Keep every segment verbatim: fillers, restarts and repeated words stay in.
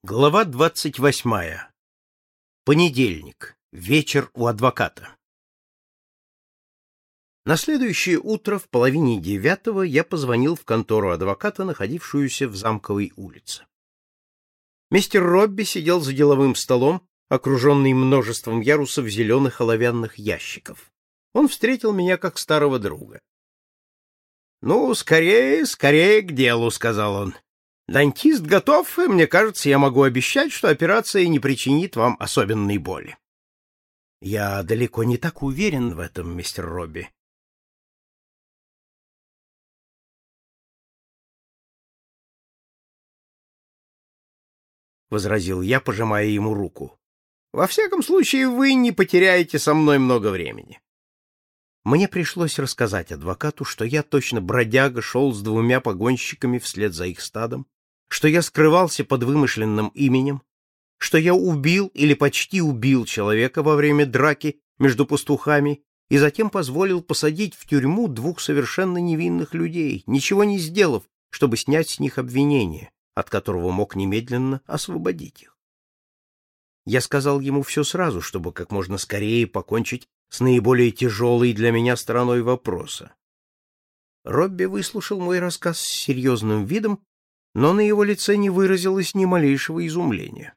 Глава двадцать восьмая. Понедельник. Вечер у адвоката. На следующее утро в половине девятого я позвонил в контору адвоката, находившуюся в Замковой улице. Мистер Робби сидел за деловым столом, окруженный множеством ярусов зеленых оловянных ящиков. Он встретил меня как старого друга. — Ну, скорее, скорее к делу, — сказал он. Дантист готов, и, мне кажется, я могу обещать, что операция не причинит вам особенной боли. — Я далеко не так уверен в этом, мистер Робби. — возразил я, пожимая ему руку. — Во всяком случае, вы не потеряете со мной много времени. Мне пришлось рассказать адвокату, что я точно бродяга шел с двумя погонщиками вслед за их стадом, что я скрывался под вымышленным именем, что я убил или почти убил человека во время драки между пастухами и затем позволил посадить в тюрьму двух совершенно невинных людей, ничего не сделав, чтобы снять с них обвинение, от которого мог немедленно освободить их. Я сказал ему все сразу, чтобы как можно скорее покончить с наиболее тяжелой для меня стороной вопроса. Робби выслушал мой рассказ с серьезным видом, но на его лице не выразилось ни малейшего изумления.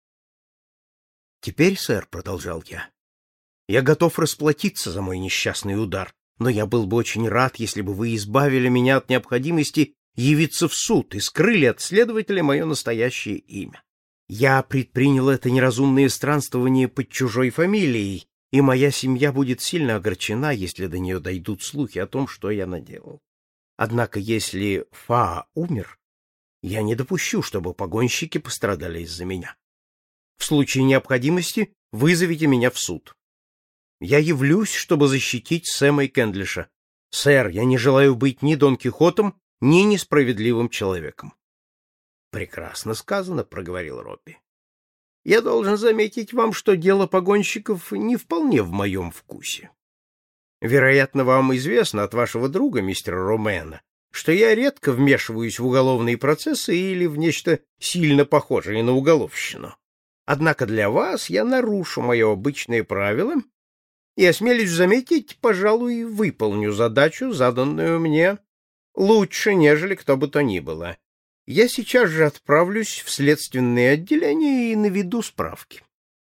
«Теперь, сэр, — продолжал я, — я готов расплатиться за мой несчастный удар, но я был бы очень рад, если бы вы избавили меня от необходимости явиться в суд и скрыли от следователя мое настоящее имя. Я предпринял это неразумное странствование под чужой фамилией, и моя семья будет сильно огорчена, если до нее дойдут слухи о том, что я наделал. Однако, если Фаа умер, я не допущу, чтобы погонщики пострадали из-за меня. В случае необходимости вызовите меня в суд. Я явлюсь, чтобы защитить Сэма и Кендлиша. Сэр, я не желаю быть ни Дон Кихотом, ни несправедливым человеком. — Прекрасно сказано, — проговорил Робби. — Я должен заметить вам, что дело погонщиков не вполне в моем вкусе. Вероятно, вам известно от вашего друга, мистера Ромена, что я редко вмешиваюсь в уголовные процессы или в нечто сильно похожее на уголовщину. Однако для вас я нарушу мое обычное правило и, осмелюсь заметить, пожалуй, выполню задачу, заданную мне, лучше, нежели кто бы то ни было. Я сейчас же отправлюсь в следственное отделение и наведу справки.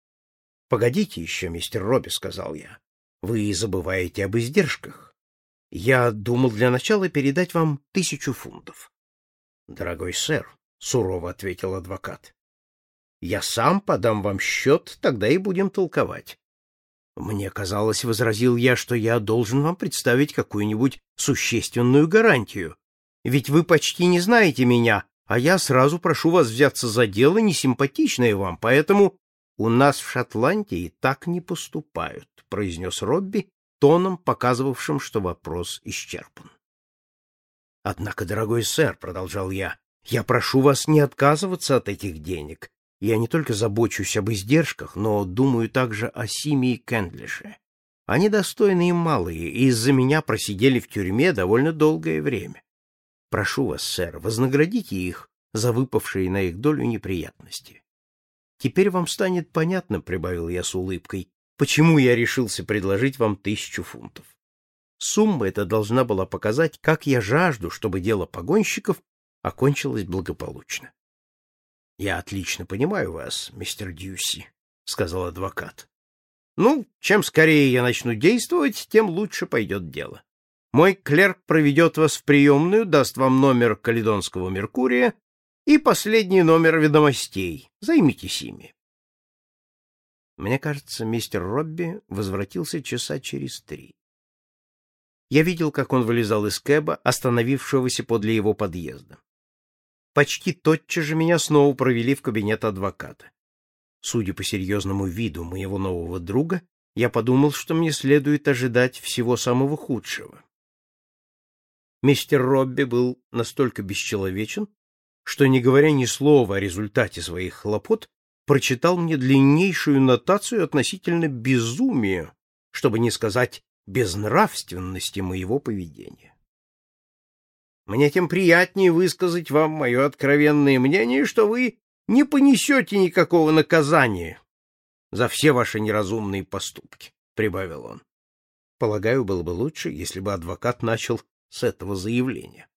— Погодите еще, мистер Робби, — сказал я. — Вы забываете об издержках. Я думал для начала передать вам тысячу фунтов. — Дорогой сэр, — сурово ответил адвокат, — я сам подам вам счет, тогда и будем толковать. Мне казалось, — возразил я, — что я должен вам представить какую-нибудь существенную гарантию. Ведь вы почти не знаете меня, а я сразу прошу вас взяться за дело, несимпатичное вам, поэтому у нас в Шотландии так не поступают, — произнес Робби тоном, показывавшим, что вопрос исчерпан. — Однако, дорогой сэр, — продолжал я, — я прошу вас не отказываться от этих денег. Я не только забочусь об издержках, но думаю также о Симе и Кендлише. Они достойные малые, и из-за меня просидели в тюрьме довольно долгое время. Прошу вас, сэр, вознаградите их за выпавшие на их долю неприятности. Теперь вам станет понятно, — прибавил я с улыбкой, — почему я решился предложить вам тысячу фунтов. Сумма эта должна была показать, как я жажду, чтобы дело погонщиков окончилось благополучно. — Я отлично понимаю вас, мистер Дьюси, — сказал адвокат. — Ну, чем скорее я начну действовать, тем лучше пойдет дело. Мой клерк проведет вас в приемную, даст вам номер Каледонского Меркурия и последний номер ведомостей. Займитесь ими. Мне кажется, мистер Робби возвратился часа через три. Я видел, как он вылезал из кэба, остановившегося подле его подъезда. Почти тотчас же меня снова провели в кабинет адвоката. Судя по серьезному виду моего нового друга, я подумал, что мне следует ожидать всего самого худшего. Мистер Робби был настолько бесчеловечен, что, не говоря ни слова о результате своих хлопот, прочитал мне длиннейшую нотацию относительно безумия, чтобы не сказать безнравственности моего поведения. Мне тем приятнее высказать вам мое откровенное мнение, что вы не понесете никакого наказания за все ваши неразумные поступки, — прибавил он. Полагаю, было бы лучше, если бы адвокат начал с этого заявления.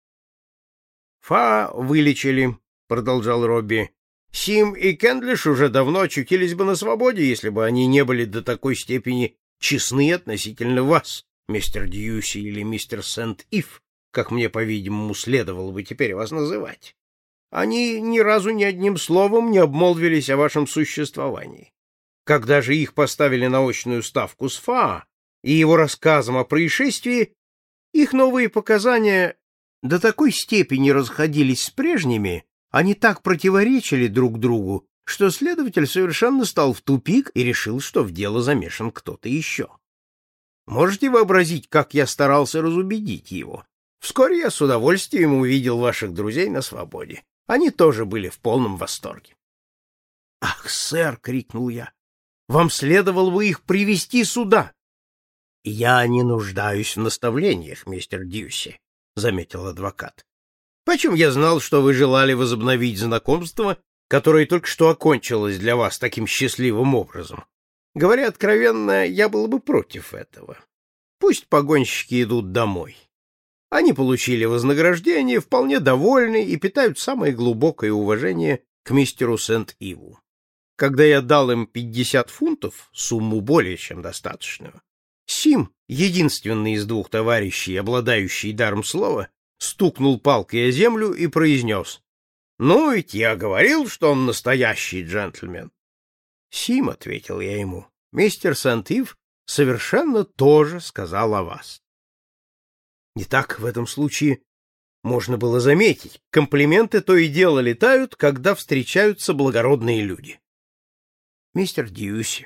— Фа вылечили, — продолжал Робби. — Сим и Кендлиш уже давно очутились бы на свободе, если бы они не были до такой степени честны относительно вас, мистер Дьюси или мистер Сент-Ив, как мне, по-видимому, следовало бы теперь вас называть. Они ни разу ни одним словом не обмолвились о вашем существовании. Когда же их поставили на очную ставку с Фаа и его рассказом о происшествии, их новые показания до такой степени расходились с прежними, они так противоречили друг другу, что следователь совершенно стал в тупик и решил, что в дело замешан кто-то еще. Можете вообразить, как я старался разубедить его? Вскоре я с удовольствием увидел ваших друзей на свободе. Они тоже были в полном восторге. — Ах, сэр! — крикнул я. — Вам следовало бы их привести сюда. — Я не нуждаюсь в наставлениях, мистер Дьюси, — заметил адвокат. — Почему я знал, что вы желали возобновить знакомство, которое только что окончилось для вас таким счастливым образом? Говоря откровенно, я был бы против этого. Пусть погонщики идут домой. Они получили вознаграждение, вполне довольны и питают самое глубокое уважение к мистеру Сент-Иву. Когда я дал им пятьдесят фунтов, сумму более чем достаточную, Сим, единственный из двух товарищей, обладающий даром слова, стукнул палкой о землю и произнес: «Ну, ведь я говорил, что он настоящий джентльмен». «Сим», — ответил я ему, — «мистер Сент-Ив совершенно то же сказал о вас». Итак, в этом случае можно было заметить, комплименты то и дело летают, когда встречаются благородные люди. Мистер Дьюси,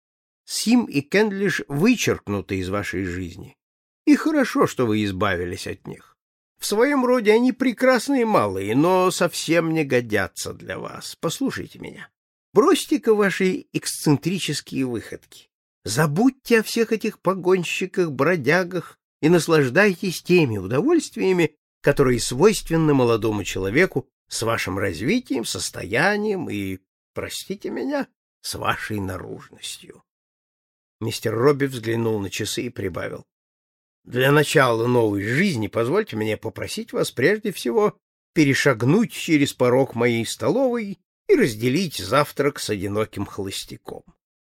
Сим и Кендлиш вычеркнуты из вашей жизни, и хорошо, что вы избавились от них. В своем роде они прекрасные малые, но совсем не годятся для вас. Послушайте меня. Бросьте-ка ваши эксцентрические выходки. Забудьте о всех этих погонщиках, бродягах и наслаждайтесь теми удовольствиями, которые свойственны молодому человеку с вашим развитием, состоянием и, простите меня, с вашей наружностью. Мистер Робби взглянул на часы и прибавил: «Для начала новой жизни позвольте мне попросить вас прежде всего перешагнуть через порог моей столовой и разделить завтрак с одиноким холостяком».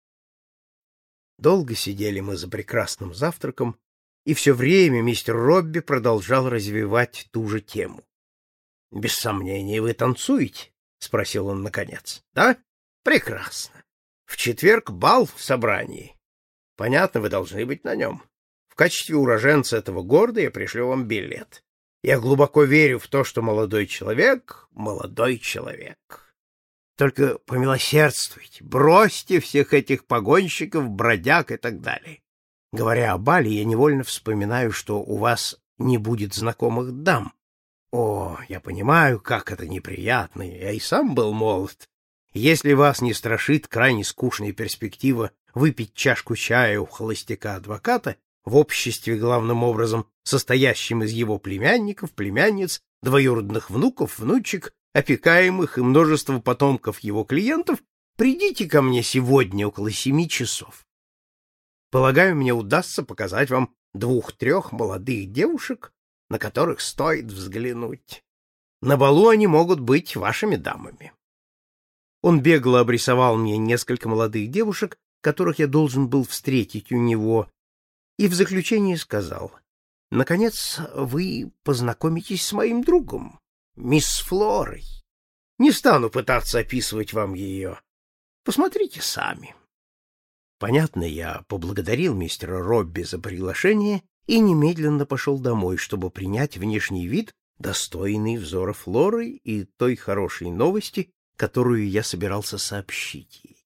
Долго сидели мы за прекрасным завтраком, и все время мистер Робби продолжал развивать ту же тему. — Без сомнения, вы танцуете? — спросил он наконец. — Да? Прекрасно. В четверг бал в собрании. Понятно, вы должны быть на нем. В качестве уроженца этого города я пришлю вам билет. Я глубоко верю в то, что молодой человек — молодой человек. Только помилосердствуйте, бросьте всех этих погонщиков, бродяг и так далее. Говоря о бале, я невольно вспоминаю, что у вас не будет знакомых дам. О, я понимаю, как это неприятно, я и сам был молод. Если вас не страшит крайне скучная перспектива выпить чашку чая у холостяка-адвоката в обществе, главным образом, состоящем из его племянников, племянниц, двоюродных внуков, внучек, опекаемых и множества потомков его клиентов, придите ко мне сегодня около семи часов. Полагаю, мне удастся показать вам двух-трех молодых девушек, на которых стоит взглянуть. На балу они могут быть вашими дамами. Он бегло обрисовал мне несколько молодых девушек, которых я должен был встретить у него, и в заключение сказал: «Наконец, вы познакомитесь с моим другом, мисс Флорой. Не стану пытаться описывать вам ее. Посмотрите сами». Понятно, я поблагодарил мистера Робби за приглашение и немедленно пошел домой, чтобы принять внешний вид, достойный взора Флоры и той хорошей новости, которую я собирался сообщить ей.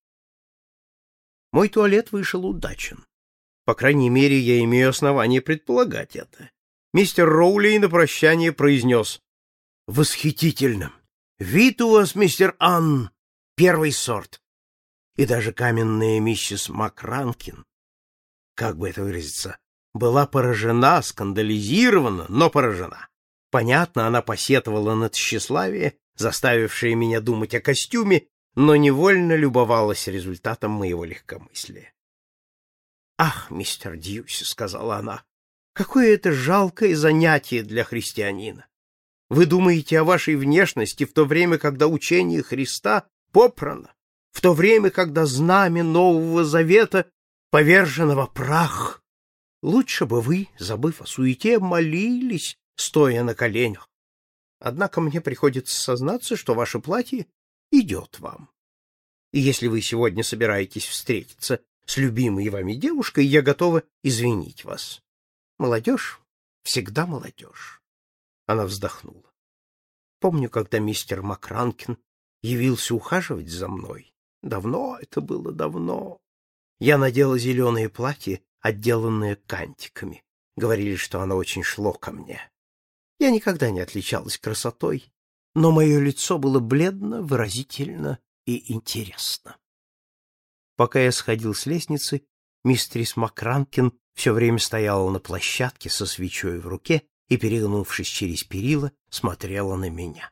Мой туалет вышел удачен. По крайней мере, я имею основание предполагать это. Мистер Роулей на прощание произнес: «Восхитительно! Вид у вас, мистер Анн, первый сорт. И даже каменная миссис Макранкин, как бы это выразиться, была поражена, скандализирована, но поражена. Понятно, она посетовала на тщеславие заставившая меня думать о костюме, но невольно любовалась результатом моего легкомыслия. «Ах, мистер Дьюси», — сказала она, — «какое это жалкое занятие для христианина! Вы думаете о вашей внешности в то время, когда учение Христа попрано, в то время, когда знамя Нового Завета повержено во прах. Лучше бы вы, забыв о суете, молились, стоя на коленях. Однако мне приходится сознаться, что ваше платье идет вам. И если вы сегодня собираетесь встретиться с любимой вами девушкой, я готова извинить вас. Молодежь всегда молодежь». Она вздохнула. «Помню, когда мистер Макранкин явился ухаживать за мной. Давно это было, давно. Я надела зеленое платье, отделанное кантиками. Говорили, что оно очень шло ко мне. Я никогда не отличалась красотой, но мое лицо было бледно, выразительно и интересно». Пока я сходил с лестницы, мистерис Макранкин все время стояла на площадке со свечой в руке и, перегнувшись через перила, смотрела на меня.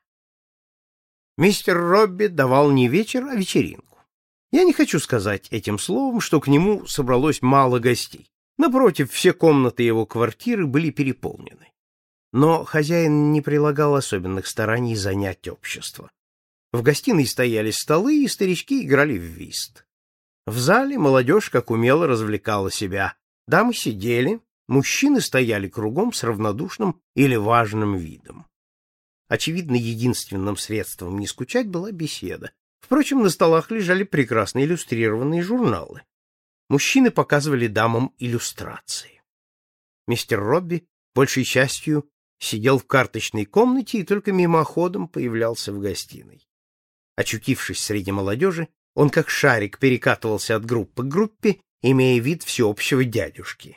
Мистер Робби давал не вечер, а вечеринку. Я не хочу сказать этим словом, что к нему собралось мало гостей. Напротив, все комнаты его квартиры были переполнены. Но хозяин не прилагал особенных стараний занять общество. В гостиной стояли столы, и старички играли в вист. В зале молодежь как умело развлекала себя. Дамы сидели, мужчины стояли кругом с равнодушным или важным видом. Очевидно, единственным средством не скучать была беседа. Впрочем, на столах лежали прекрасно иллюстрированные журналы. Мужчины показывали дамам иллюстрации. Мистер Робби, большей частью, сидел в карточной комнате и только мимоходом появлялся в гостиной. Очутившись среди молодежи, он как шарик перекатывался от группы к группе, имея вид всеобщего дядюшки.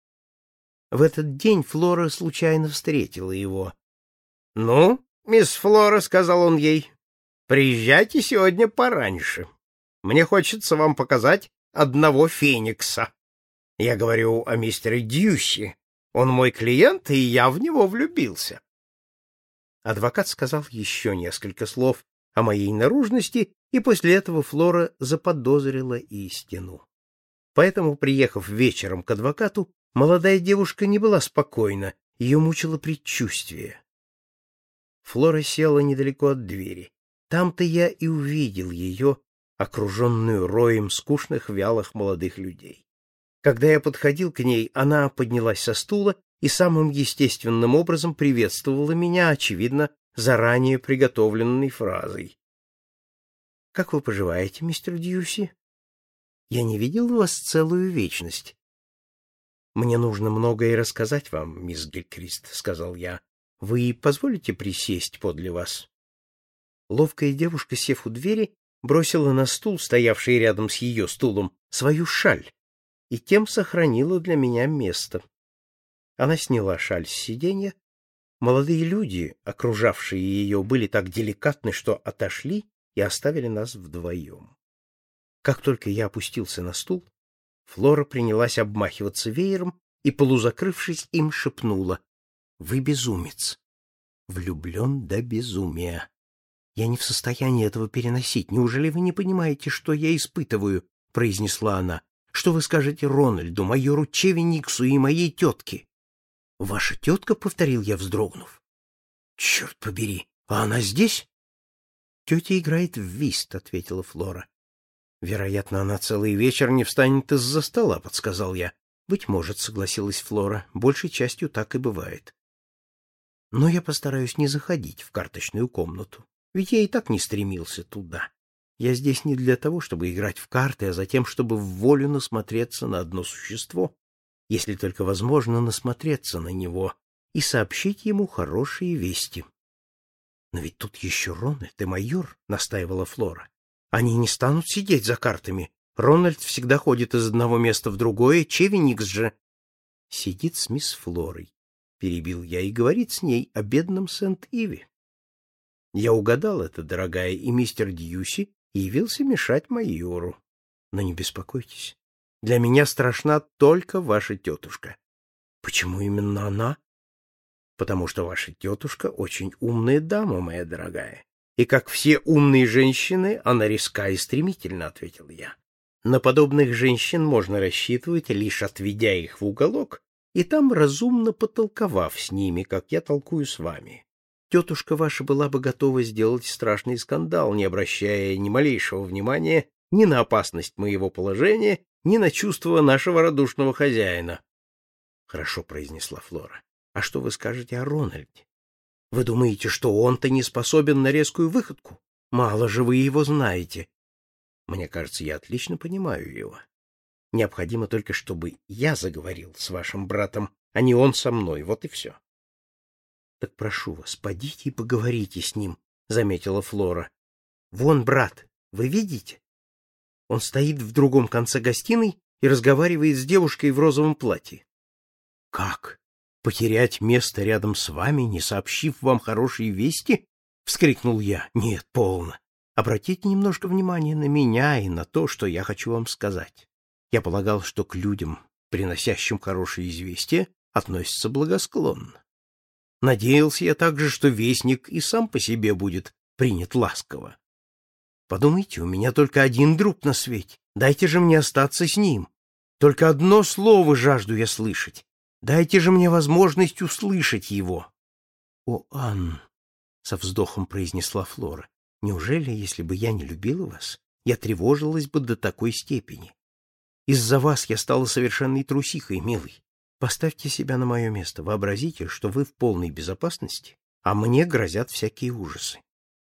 В этот день Флора случайно встретила его. — Ну, мисс Флора, — сказал он ей, — приезжайте сегодня пораньше. Мне хочется вам показать одного феникса. Я говорю о мистере Дьюси. Он мой клиент, и я в него влюбился. Адвокат сказал еще несколько слов о моей наружности, и после этого Флора заподозрила истину. Поэтому, приехав вечером к адвокату, молодая девушка не была спокойна, ее мучило предчувствие. Флора села недалеко от двери. Там-то я и увидел ее, окруженную роем скучных, вялых молодых людей. Когда я подходил к ней, она поднялась со стула и самым естественным образом приветствовала меня, очевидно, заранее приготовленной фразой. — Как вы поживаете, мистер Дьюси? Я не видел вас целую вечность. — Мне нужно многое рассказать вам, мисс Гилькрист, — сказал я. — Вы позволите присесть подле вас? Ловкая девушка, сев у двери, бросила на стул, стоявший рядом с ее стулом, свою шаль, и тем сохранила для меня место. Она сняла шаль с сиденья. Молодые люди, окружавшие ее, были так деликатны, что отошли и оставили нас вдвоем. Как только я опустился на стул, Флора принялась обмахиваться веером и, полузакрывшись им, шепнула: — Вы безумец, влюблен до безумия. Я не в состоянии этого переносить. Неужели вы не понимаете, что я испытываю? — произнесла она. — Что вы скажете Рональду, майору Чевениксу и моей тетке? — Ваша тетка? — повторил я, вздрогнув. — Черт побери, а она здесь? — Тетя играет в вист, — ответила Флора. — Вероятно, она целый вечер не встанет из-за стола, — подсказал я. — Быть может, — согласилась Флора, — большей частью так и бывает. Но я постараюсь не заходить в карточную комнату, ведь я и так не стремился туда. Я здесь не для того, чтобы играть в карты, а затем, чтобы в волю насмотреться на одно существо, если только возможно насмотреться на него и сообщить ему хорошие вести. — Но ведь тут еще Рональд и майор, — настаивала Флора. — Они не станут сидеть за картами. Рональд всегда ходит из одного места в другое, Чевеникс же... — Сидит с мисс Флорой, — перебил я, — и говорит с ней о бедном Сент-Иве. Я угадал это, дорогая, и мистер Дьюси явился мешать майору. Но не беспокойтесь. Для меня страшна только ваша тетушка. Почему именно она? Потому что ваша тетушка очень умная дама, моя дорогая, И как все умные женщины, она резка и стремительна, — ответил я. На подобных женщин можно рассчитывать, лишь отведя их в уголок и там разумно потолковав с ними, как я толкую с вами. Тетушка ваша была бы готова сделать страшный скандал, не обращая ни малейшего внимания ни на опасность моего положения, ни на чувства нашего радушного хозяина. — Хорошо, — произнесла Флора. — А что вы скажете о Рональде? Вы думаете, что он-то не способен на резкую выходку? Мало же вы его знаете. Мне кажется, я отлично понимаю его. Необходимо только, чтобы я заговорил с вашим братом, а не он со мной. Вот и все. — Так прошу вас, подите и поговорите с ним, — заметила Флора. — Вон брат, вы видите? Он стоит в другом конце гостиной и разговаривает с девушкой в розовом платье. — Как? Потерять место рядом с вами, не сообщив вам хорошие вести? — вскрикнул я. — Нет, полно. Обратите немножко внимания на меня и на то, что я хочу вам сказать. Я полагал, что к людям, приносящим хорошие известия, относятся благосклонно. Надеялся я также, что вестник и сам по себе будет принят ласково. Подумайте, у меня только один друг на свете. Дайте же мне остаться с ним. Только одно слово жажду я слышать. Дайте же мне возможность услышать его. — О, Анн, — со вздохом произнесла Флора, — неужели, если бы я не любила вас, я тревожилась бы до такой степени? Из-за вас я стала совершенной трусихой, милый. Поставьте себя на мое место, вообразите, что вы в полной безопасности, а мне грозят всякие ужасы.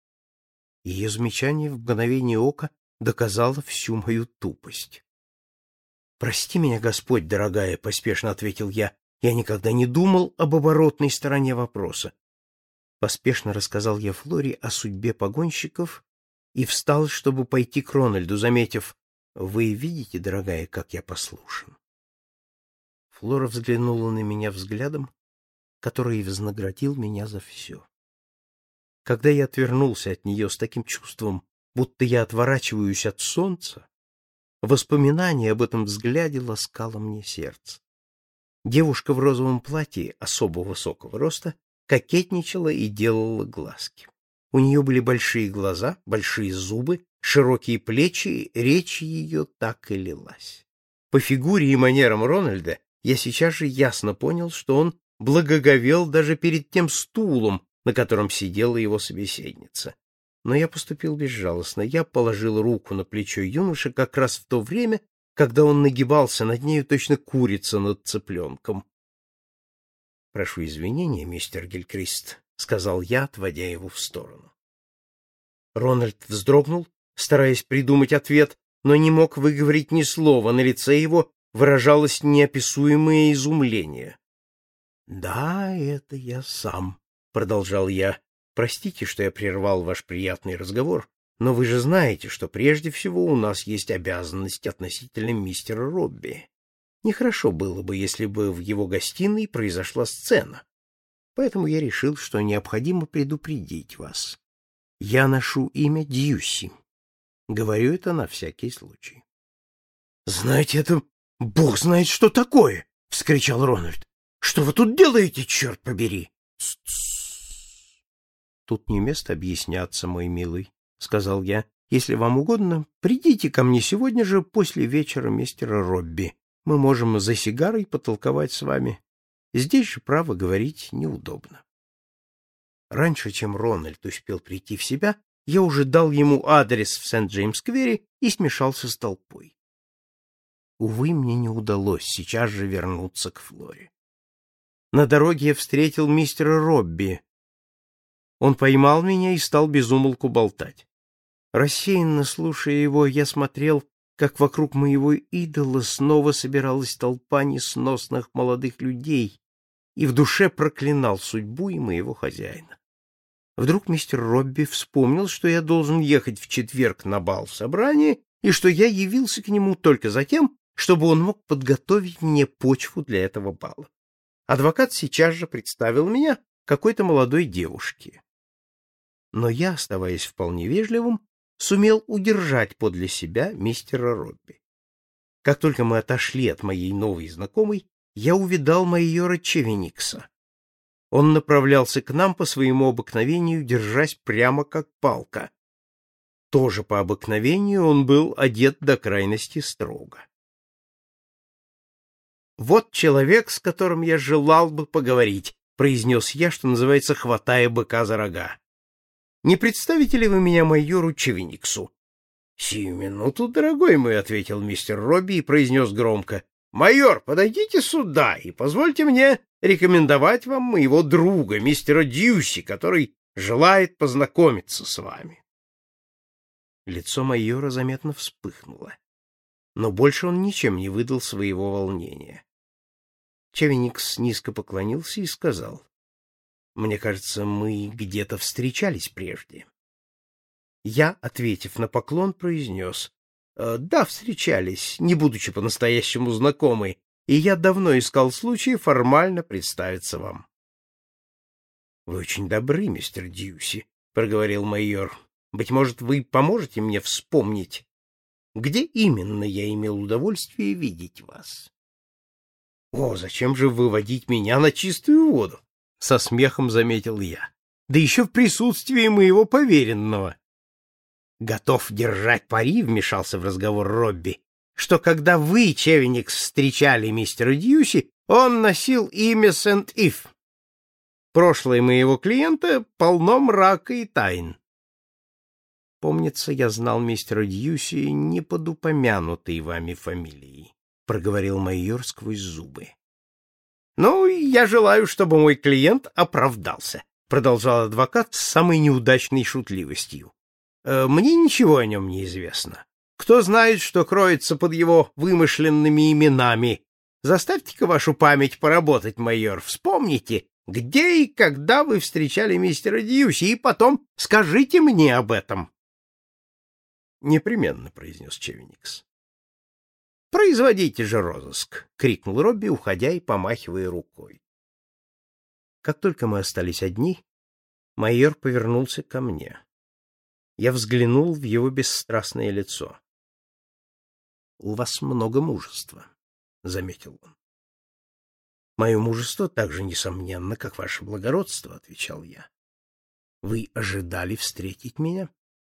Ее замечание в мгновение ока доказало всю мою тупость. — Прости меня, Господь, дорогая, — поспешно ответил я, — я никогда не думал об оборотной стороне вопроса. Поспешно рассказал я Флоре о судьбе погонщиков и встал, чтобы пойти к Рональду, заметив: «Вы видите, дорогая, как я послушен». Флора взглянула на меня взглядом, который вознаградил меня за все. Когда я отвернулся от нее с таким чувством, будто я отворачиваюсь от солнца, воспоминание об этом взгляде ласкало мне сердце. Девушка в розовом платье особо высокого роста кокетничала и делала глазки. У нее были большие глаза, большие зубы, широкие плечи, речь ее так и лилась. По фигуре и манерам Рональда я сейчас же ясно понял, что он благоговел даже перед тем стулом, на котором сидела его собеседница. Но я поступил безжалостно. Я положил руку на плечо юноши как раз в то время, когда он нагибался над нею, точно курица над цыпленком. — Прошу извинения, мистер Гилькрист, — сказал я, отводя его в сторону. Рональд вздрогнул, стараясь придумать ответ, но не мог выговорить ни слова. На лице его выражалось неописуемое изумление. — Да, это я сам, — продолжал я. — Простите, что я прервал ваш приятный разговор, но вы же знаете, что прежде всего у нас есть обязанность относительно мистера Робби. Нехорошо было бы, если бы в его гостиной произошла сцена. Поэтому я решил, что необходимо предупредить вас. Я ношу имя Дьюси. Говорю это на всякий случай. — Знаете, это бог знает, что такое! — вскричал Рональд. — Что вы тут делаете, черт побери? — Тут не место объясняться, мой милый, — сказал я. — Если вам угодно, придите ко мне сегодня же после вечера мистера Робби. Мы можем за сигарой потолковать с вами. Здесь же, право, говорить неудобно. Раньше, чем Рональд успел прийти в себя, я уже дал ему адрес в Сент-Джеймс-сквере и смешался с толпой. Увы, мне не удалось сейчас же вернуться к Флоре. На дороге я встретил мистера Робби. Он поймал меня и стал без умолку болтать. Рассеянно слушая его, я смотрел, как вокруг моего идола снова собиралась толпа несносных молодых людей, и в душе проклинал судьбу и моего хозяина. Вдруг мистер Робби вспомнил, что я должен ехать в четверг на бал собрания, и что я явился к нему только за тем, чтобы он мог подготовить мне почву для этого бала. Адвокат сейчас же представил меня какой-то молодой девушке. Но я, оставаясь вполне вежливым, сумел удержать подле себя мистера Робби. Как только мы отошли от моей новой знакомой, я увидал майора Чевеникса. Он направлялся к нам по своему обыкновению, держась прямо как палка. Тоже по обыкновению он был одет до крайности строго. «Вот человек, с которым я желал бы поговорить», — произнес я, что называется, хватая быка за рога. «Не представите ли вы меня майору Чевениксу?» «Сию минуту, дорогой мой», — ответил мистер Робби и произнес громко: «Майор, подойдите сюда и позвольте мне рекомендовать вам моего друга, мистера Дьюси, который желает познакомиться с вами». Лицо майора заметно вспыхнуло, но больше он ничем не выдал своего волнения. Чевеникс низко поклонился и сказал: «Мне кажется, мы где-то встречались прежде». Я, ответив на поклон, произнес: «Да, встречались, не будучи по-настоящему знакомы, и я давно искал случая формально представиться вам». «Вы очень добры, мистер Дьюси», — проговорил майор. «Быть может, вы поможете мне вспомнить, где именно я имел удовольствие видеть вас?» «О, зачем же выводить меня на чистую воду?» — со смехом заметил я. «Да еще в присутствии моего поверенного». «Готов держать пари», — вмешался в разговор Робби, «что когда вы, Чевеникс, встречали мистера Дьюси, он носил имя Сент-Ив. Прошлое моего клиента полно мрака и тайн». «Помнится, я знал мистера Дьюси не под упомянутой вами фамилией», — проговорил майор сквозь зубы. «Ну, я желаю, чтобы мой клиент оправдался», — продолжал адвокат с самой неудачной шутливостью. «Мне ничего о нем не известно. Кто знает, что кроется под его вымышленными именами? Заставьте-ка вашу память поработать, майор. Вспомните, где и когда вы встречали мистера Дьюси, и потом скажите мне об этом». «Непременно», — произнес Чевеникс. «Производите же розыск», — крикнул Робби, уходя и помахивая рукой. Как только мы остались одни, майор повернулся ко мне. Я взглянул в его бесстрастное лицо. «У вас много мужества», — заметил он. «Мое мужество так же несомненно, как ваше благородство», — отвечал я. «Вы ожидали встретить меня?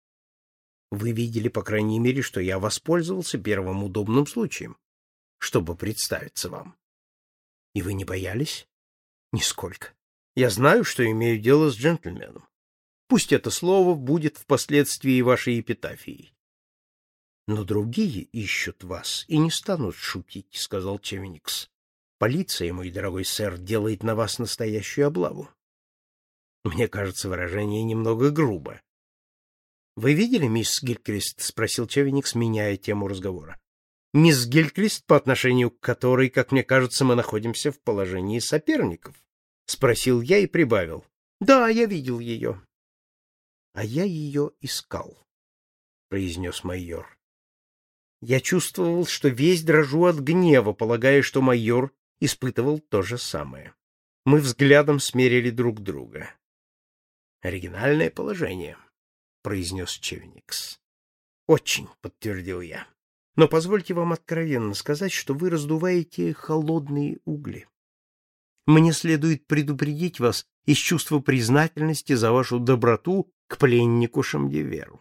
Вы видели, по крайней мере, что я воспользовался первым удобным случаем, чтобы представиться вам. И вы не боялись? Нисколько. Я знаю, что имею дело с джентльменом. Пусть это слово будет впоследствии вашей эпитафией. Но другие ищут вас и не станут шутить, — сказал Чевеникс. Полиция, мой дорогой сэр, делает на вас настоящую облаву. Мне кажется, выражение немного грубо. — Вы видели мисс Гилькрист? — спросил Чевеникс, меняя тему разговора. — Мисс Гилькрист, по отношению к которой, как мне кажется, мы находимся в положении соперников? — спросил я и прибавил. — Да, я видел ее. — А я ее искал, — произнес майор. Я чувствовал, что весь дрожу от гнева, полагая, что майор испытывал то же самое. Мы взглядом смерили друг друга. — Оригинальное положение, — произнес Чевеникс. — Очень, — подтвердил я. — Но позвольте вам откровенно сказать, что вы раздуваете холодные угли. Мне следует предупредить вас из чувства признательности за вашу доброту к пленнику Шамдеверу.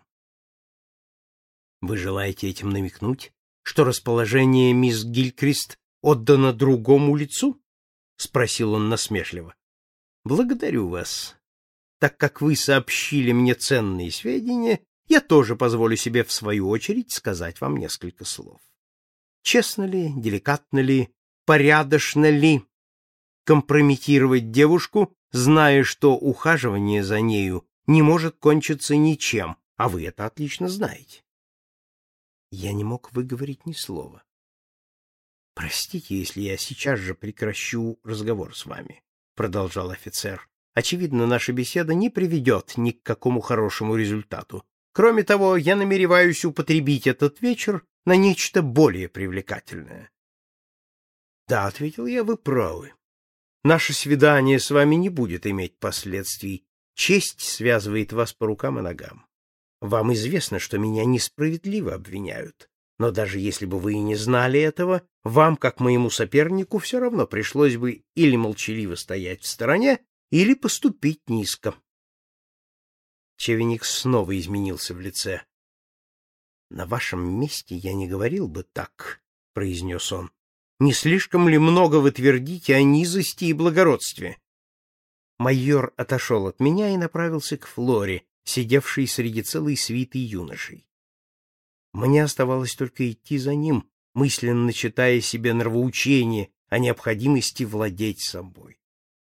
Вы желаете этим намекнуть, что расположение мисс Гилькрист отдано другому лицу? — спросил он насмешливо. — Благодарю вас. Так как вы сообщили мне ценные сведения, я тоже позволю себе в свою очередь сказать вам несколько слов. Честно ли, деликатно ли, порядочно ли компрометировать девушку, зная, что ухаживание за нею не может кончиться ничем, а вы это отлично знаете? Я не мог выговорить ни слова. — Простите, если я сейчас же прекращу разговор с вами, — продолжал офицер. — Очевидно, наша беседа не приведет ни к какому хорошему результату. Кроме того, я намереваюсь употребить этот вечер на нечто более привлекательное. — Да, — ответил я, — вы правы. Наше свидание с вами не будет иметь последствий. Честь связывает вас по рукам и ногам. Вам известно, что меня несправедливо обвиняют, но даже если бы вы и не знали этого, вам, как моему сопернику, все равно пришлось бы или молчаливо стоять в стороне, или поступить низко. Чевеникс снова изменился в лице. — На вашем месте я не говорил бы так, — произнес он. — Не слишком ли много вы твердите о низости и благородстве? Майор отошел от меня и направился к Флоре, сидевшей среди целой свиты юношей. Мне оставалось только идти за ним, мысленно читая себе нравоучение о необходимости владеть собой.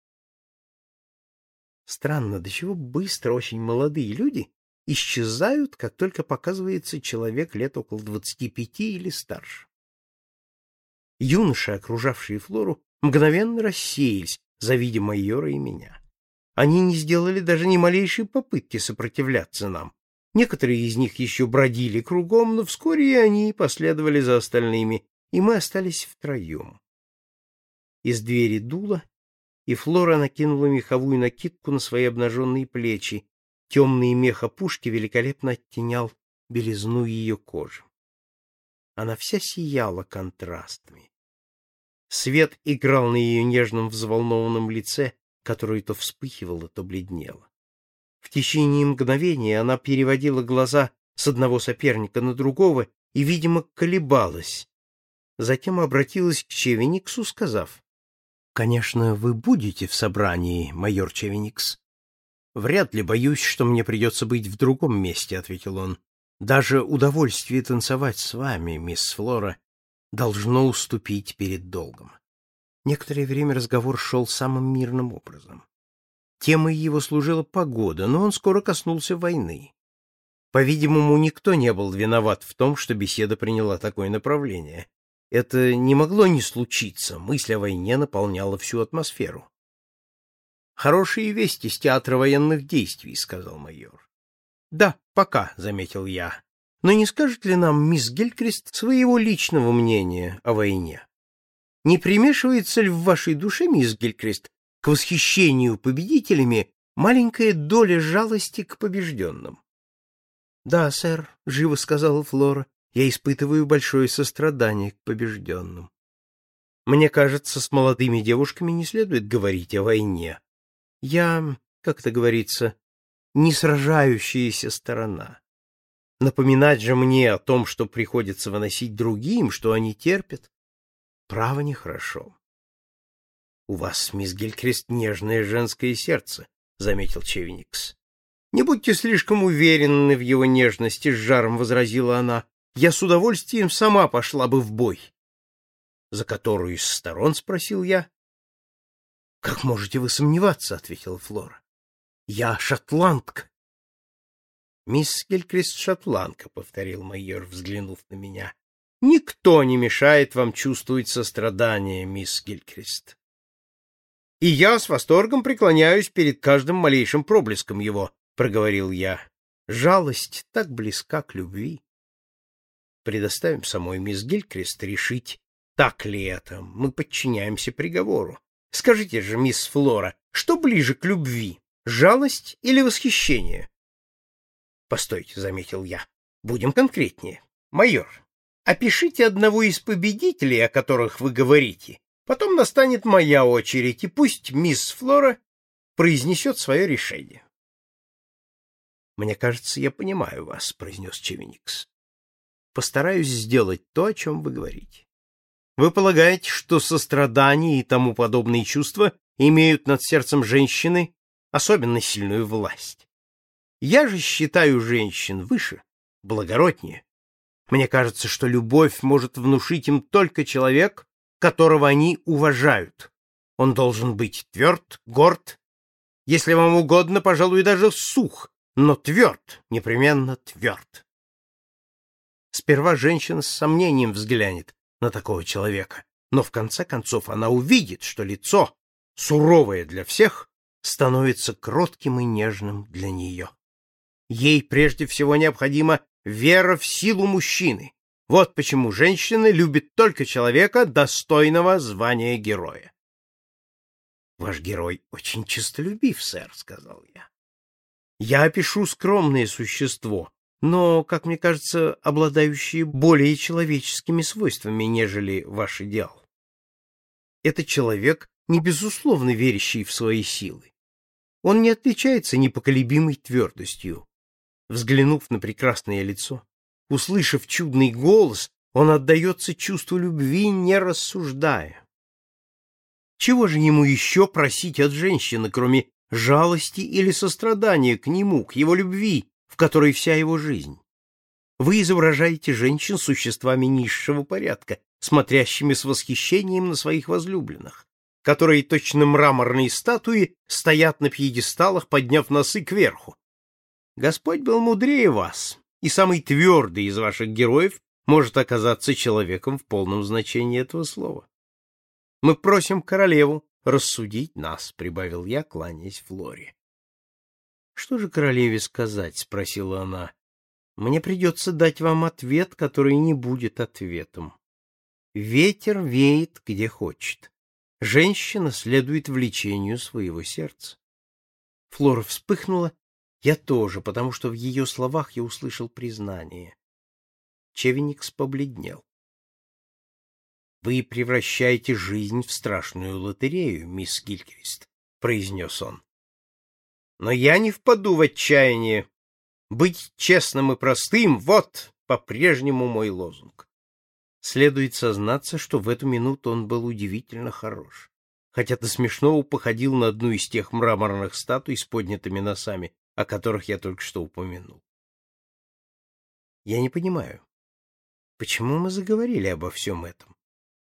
Странно, до чего быстро очень молодые люди исчезают, как только показывается человек лет около двадцати пяти или старше. Юноши, окружавшие Флору, мгновенно рассеялись, завидя майора и меня. Они не сделали даже ни малейшей попытки сопротивляться нам. Некоторые из них еще бродили кругом, но вскоре и они последовали за остальными, и мы остались втроем. Из двери дуло, и Флора накинула меховую накидку на свои обнаженные плечи. Темный мех опушки великолепно оттенял белизну ее кожи. Она вся сияла контрастами. Свет играл на ее нежном взволнованном лице, которое то вспыхивало, то бледнело. В течение мгновения она переводила глаза с одного соперника на другого и, видимо, колебалась. Затем обратилась к Чевениксу, сказав: «Конечно, вы будете в собрании, майор Чевеникс». «Вряд ли, боюсь, что мне придется быть в другом месте», — ответил он. «Даже удовольствие танцевать с вами, мисс Флора, должно уступить перед долгом». Некоторое время разговор шел самым мирным образом. Темой его служила погода, но он скоро коснулся войны. По-видимому, никто не был виноват в том, что беседа приняла такое направление. Это не могло не случиться, мысль о войне наполняла всю атмосферу. «Хорошие вести с театра военных действий», — сказал майор. «Да, пока», — заметил я. «Но не скажет ли нам мисс Гилькрист своего личного мнения о войне? Не примешивается ли в вашей душе, мисс Гилькрист, к восхищению победителями маленькая доля жалости к побежденным?» «Да, сэр», — живо сказала Флора, — «я испытываю большое сострадание к побежденным. Мне кажется, с молодыми девушками не следует говорить о войне. Я, как это говорится, не сражающаяся сторона. Напоминать же мне о том, что приходится выносить другим, что они терпят, право нехорошо». «У вас, мисс Гилькрист, нежное женское сердце», — заметил Чевеникс. «Не будьте слишком уверены в его нежности», — с жаром возразила она. «Я с удовольствием сама пошла бы в бой». «За которую из сторон?» — спросил я. «Как можете вы сомневаться?» — ответила Флора. «Я шотландка». «Мисс Гилькрист шотландка», — повторил майор, взглянув на меня. «Никто не мешает вам чувствовать сострадание, мисс Гилькрист. И я с восторгом преклоняюсь перед каждым малейшим проблеском его», — проговорил я. «Жалость так близка к любви». Предоставим самой мисс Гилькрист решить, так ли это. Мы подчиняемся приговору. Скажите же, мисс Флора, что ближе к любви, жалость или восхищение? Постойте, — заметил я, — будем конкретнее. Майор, опишите одного из победителей, о которых вы говорите. Потом настанет моя очередь, и пусть мисс Флора произнесет свое решение. «Мне кажется, я понимаю вас», — произнес Чевеникс. «Постараюсь сделать то, о чем вы говорите. Вы полагаете, что сострадание и тому подобные чувства имеют над сердцем женщины особенно сильную власть. Я же считаю женщин выше, благороднее. Мне кажется, что любовь может внушить им только человек, которого они уважают. Он должен быть тверд, горд, если вам угодно, пожалуй, даже сух, но тверд, непременно тверд. Сперва женщина с сомнением взглянет на такого человека, но в конце концов она увидит, что лицо, суровое для всех, становится кротким и нежным для нее. Ей прежде всего необходима вера в силу мужчины. Вот почему женщины любят только человека, достойного звания героя. «Ваш герой очень честолюбив, сэр», — сказал я. «Я опишу скромное существо, но, как мне кажется, обладающее более человеческими свойствами, нежели ваш идеал. Это человек, не безусловно верящий в свои силы. Он не отличается непоколебимой твердостью. Взглянув на прекрасное лицо, услышав чудный голос, он отдается чувству любви, не рассуждая. Чего же ему еще просить от женщины, кроме жалости или сострадания к нему, к его любви, в которой вся его жизнь? Вы изображаете женщин существами низшего порядка, смотрящими с восхищением на своих возлюбленных, которые, точно мраморные статуи, стоят на пьедесталах, подняв носы кверху. Господь был мудрее вас, и самый твердый из ваших героев может оказаться человеком в полном значении этого слова. Мы просим королеву рассудить нас, — прибавил я, кланяясь Флоре. — Что же королеве сказать? — спросила она. — Мне придется дать вам ответ, который не будет ответом. Ветер веет, где хочет. Женщина следует влечению своего сердца. Флора вспыхнула, я тоже, потому что в ее словах я услышал признание. Чевеникс побледнел. — Вы превращаете жизнь в страшную лотерею, мисс Гилькрист, — произнес он. — Но я не впаду в отчаяние. Быть честным и простым — вот по-прежнему мой лозунг. Следует сознаться, что в эту минуту он был удивительно хорош, хотя до смешного походил на одну из тех мраморных статуй с поднятыми носами, о которых я только что упомянул. — Я не понимаю, почему мы заговорили обо всем этом?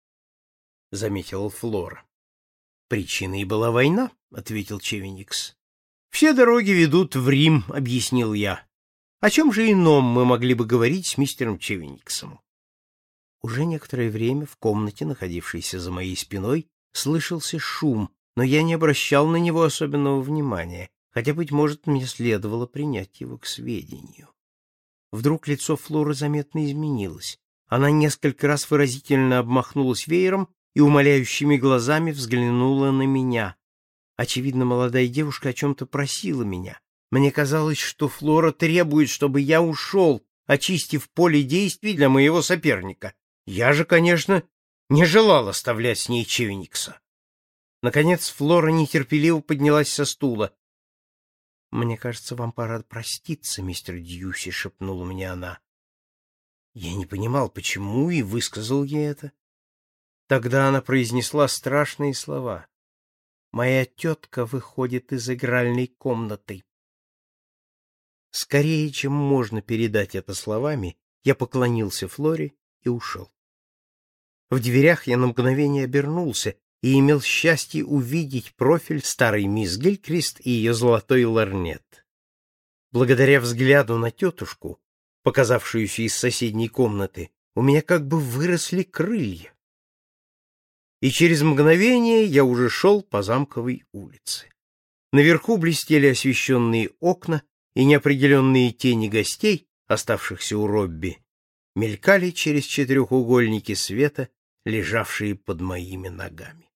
— заметила Флора. — Причиной была война, — ответил Чевеникс. — Все дороги ведут в Рим, — объяснил я. — О чем же ином мы могли бы говорить с мистером Чевениксом? Уже некоторое время в комнате, находившейся за моей спиной, слышался шум, но я не обращал на него особенного внимания, хотя, быть может, мне следовало принять его к сведению. Вдруг лицо Флоры заметно изменилось. Она несколько раз выразительно обмахнулась веером и умоляющими глазами взглянула на меня. Очевидно, молодая девушка о чем-то просила меня. Мне казалось, что Флора требует, чтобы я ушел, очистив поле действий для моего соперника. Я же, конечно, не желал оставлять с ней Чевеникса. Наконец Флора нетерпеливо поднялась со стула. — Мне кажется, вам пора проститься, мистер Дьюси, — шепнула мне она. Я не понимал, почему, и высказал ей это. Тогда она произнесла страшные слова. «Моя тетка выходит из игральной комнаты». Скорее, чем можно передать это словами, я поклонился Флоре и ушел. В дверях я на мгновение обернулся и имел счастье увидеть профиль старой мисс Гилькрист и ее золотой лорнет. Благодаря взгляду на тетушку, показавшуюся из соседней комнаты, у меня как бы выросли крылья. И через мгновение я уже шел по Замковой улице. Наверху блестели освещенные окна, и неопределенные тени гостей, оставшихся у Робби, мелькали через четырехугольники света, лежавшие под моими ногами.